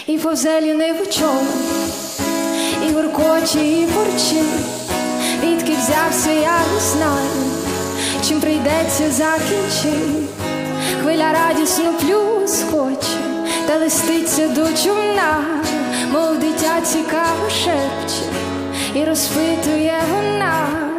І повзе лінивий човен, і гуркоче, і бурчить. Відки взявся, я не знаю, чим прийдеться закінчить. Хвиля радісно плюскоче, та листиться до човна, мов дитя цікаво шепче, і розпитує вона.